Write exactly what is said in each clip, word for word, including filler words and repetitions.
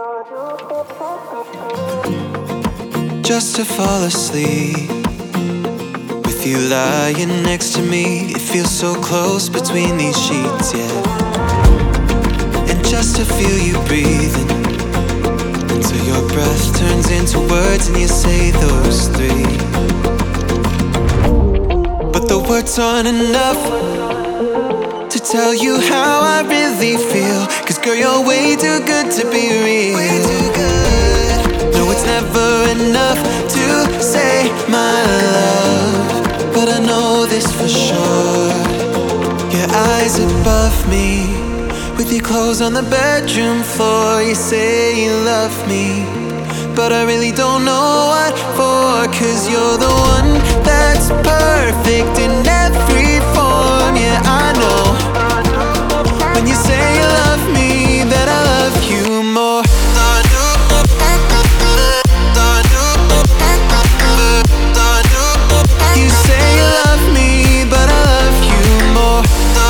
Just to fall asleep with you lying next to me. It feels so close between these sheets, yeah. And just to feel you breathing until your breath turns into words and you say those three. But the words aren't enough to tell you how I really feel. Cause girl, you're way too good to be real. Way too good. No, it's never enough to say my love, but I know this for sure. Your eyes above me, with your clothes on the bedroom floor. You say you love me, but I really don't know what for. Cause you're the one that's perfect in every form. Yeah, I know when you say you love me, that I love you more. You say you love me, but I love you more.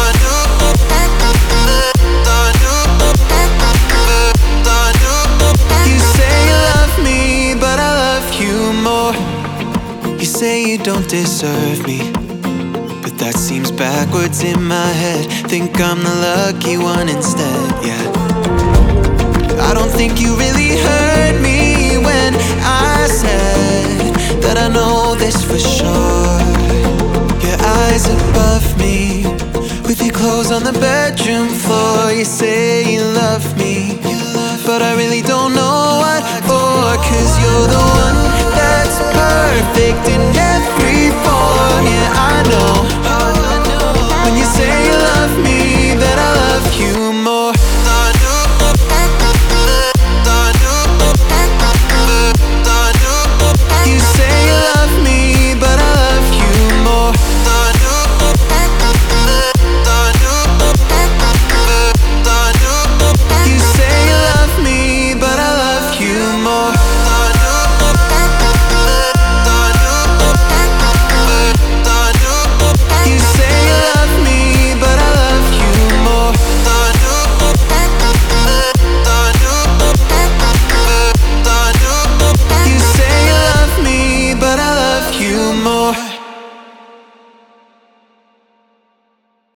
You say you love me, but I love you more. You say you don't deserve me, but that seems backwards in my head. Think I'm the lucky one instead, yeah. I don't think you really heard me when I said that I know this for sure. Your eyes above me, with your clothes on the bedroom floor. You say you love me, but I really don't know what for. Cause you're the one that's perfect in